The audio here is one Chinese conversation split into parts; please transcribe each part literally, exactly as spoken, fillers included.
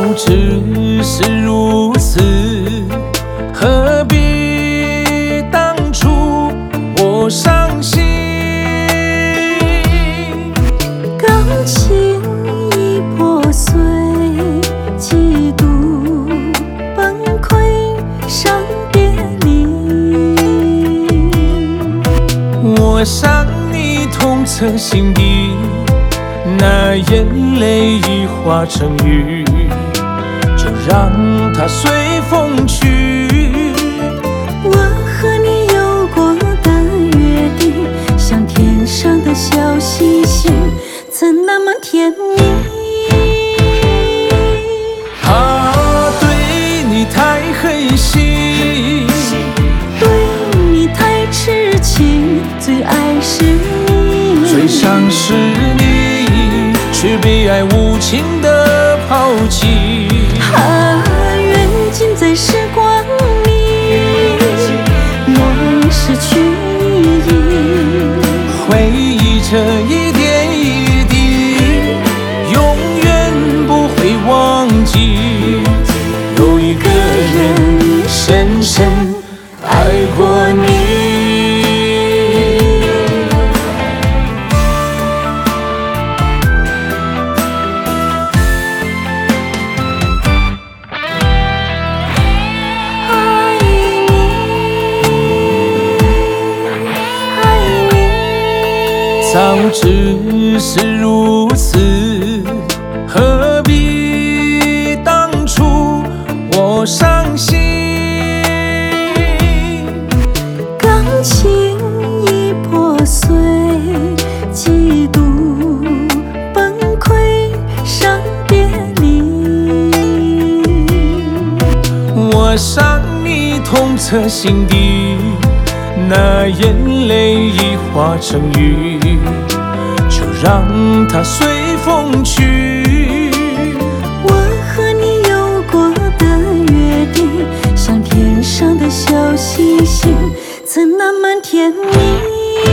知是如此，何必当初我伤心？ 感情已破碎，几度崩溃，伤别离。 我伤你痛彻心底，那眼泪已化成雨，就让它随风去。 我和你有过的约定，像天上的小星星，怎那么甜蜜？ 啊，对你太狠心， 对你太痴情，最爱是你， 最伤是你，却被爱无情的抛弃。 啊，缘尽在时光里，若已失去意义， 回忆这一点一滴，永远不会忘记。有一个人深深爱过你。早知是如此，何必当初我伤心？ 感情已破碎，几度崩溃，伤别离。 我伤你痛彻心底，那眼泪已化成雨，就让它随风去。 我和你有过的约定，像天上的小星星，怎那么甜蜜？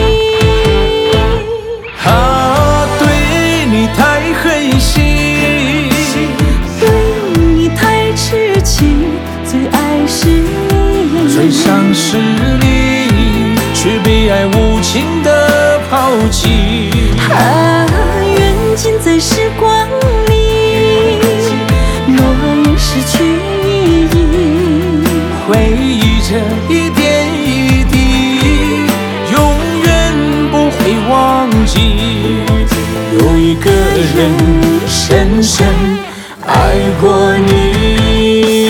啊，对你太狠心， 对你太痴情，最爱是你， 最伤是你，却被爱无情的抛弃。 啊，缘尽在时光里，若已失去意义， 回忆这一点一滴，永远不会忘记。有一个人深深爱过你。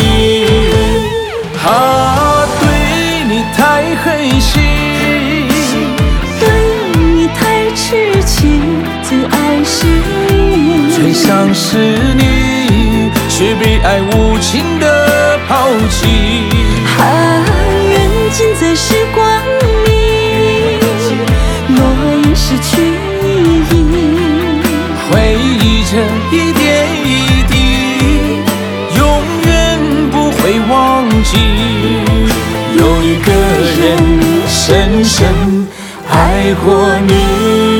啊，对你太狠心， 对你太痴情，最爱是你， 最伤是你，却被爱无情的抛弃。 啊，缘尽在时光里，若已失去意义， 回忆这一点一滴，永远不会忘记。有一个人深深爱过你。